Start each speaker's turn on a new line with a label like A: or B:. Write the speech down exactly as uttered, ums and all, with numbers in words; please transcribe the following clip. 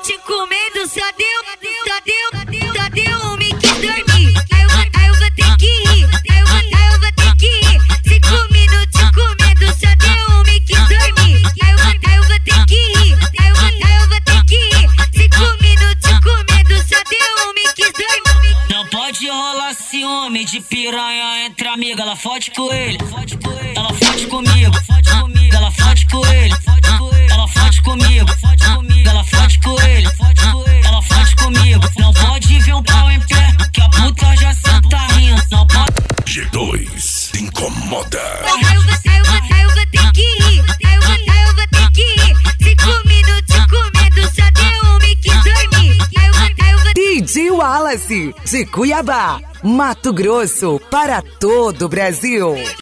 A: te comendo, só deu, só deu, só deu um me quis dormir. Aí eu, aí eu vou ter que rir, aí eu, aí eu vou ter que rir. Cinco minutos te comendo, só deu um me quis dormir. Aí eu, aí eu vou ter que rir, aí eu, aí eu vou ter que rir. Cinco minutos te comendo, só deu um me quis dormir.
B: Não pode rolar ciúme de piranha entre amiga. Ela fode com ele, ela fode comigo, ela fode com ele, ela fode comigo, ela fode com ele, ela fode comigo. Não pode ver um pau em pé, que a puta já senta rindo. Não pode.
C: G dois incomoda.
A: Aí eu, aí eu, aí eu vou ter que rir, aí eu, aí eu vou ter que rir. Cinco minutos te comendo, só deu um me quis dormir. Aí eu, aí eu vou...
D: D J Wallace, de Cuiabá, Mato Grosso, para todo o Brasil.